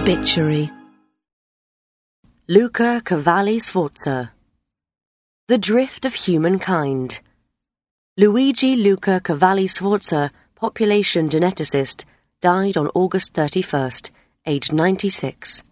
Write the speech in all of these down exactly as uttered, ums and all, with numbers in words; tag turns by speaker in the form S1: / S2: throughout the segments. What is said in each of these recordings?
S1: Obituary.
S2: Luca Cavalli Sforza. The Drift of Humankind. Luigi Luca Cavalli Sforza, population geneticist, died on August thirty-first, aged ninety-six.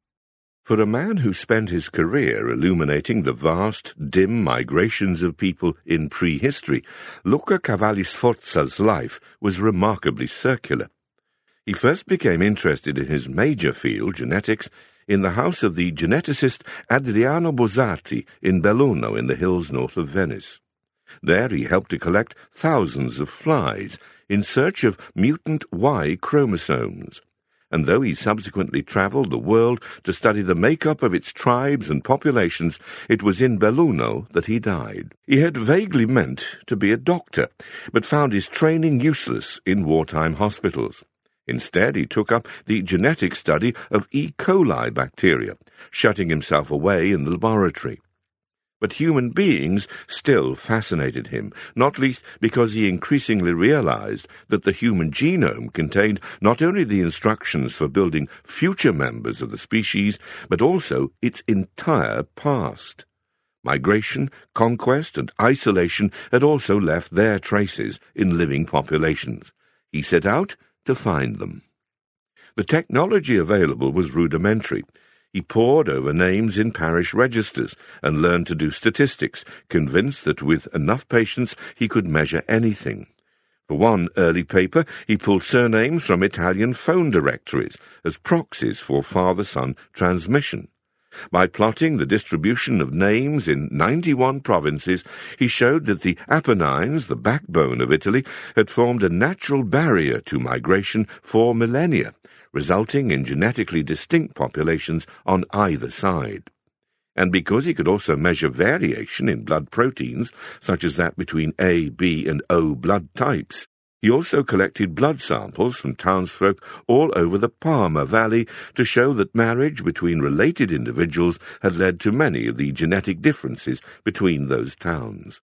S3: For a man who spent his career illuminating the vast, dim migrations of people in prehistory, Luca Cavalli Sforza's life was remarkably circular. He first became interested in his major field, genetics, in the house of the geneticist Adriano Bozzati in Belluno in the hills north of Venice. There he helped to collect thousands of flies in search of mutant Y chromosomes, and though he subsequently travelled the world to study the makeup of its tribes and populations, it was in Belluno that he died. He had vaguely meant to be a doctor, but found his training useless in wartime hospitals. Instead, he took up the genetic study of E. coli bacteria, shutting himself away in the laboratory. But human beings still fascinated him, not least because he increasingly realized that the human genome contained not only the instructions for building future members of the species, but also its entire past. Migration, conquest, and isolation had also left their traces in living populations. He set out to find them. The technology available was rudimentary. He pored over names in parish registers and learned to do statistics, convinced that with enough patience he could measure anything. For one early paper, he pulled surnames from Italian phone directories as proxies for father-son transmission. By plotting the distribution of names in ninety-one provinces, he showed that the Apennines, the backbone of Italy, had formed a natural barrier to migration for millennia, resulting in genetically distinct populations on either side. And because he could also measure variation in blood proteins, such as that between A, B, and O blood types, he also collected blood samples from townsfolk all over the Parma Valley to show that marriage between related individuals had led to many of the genetic differences between those towns.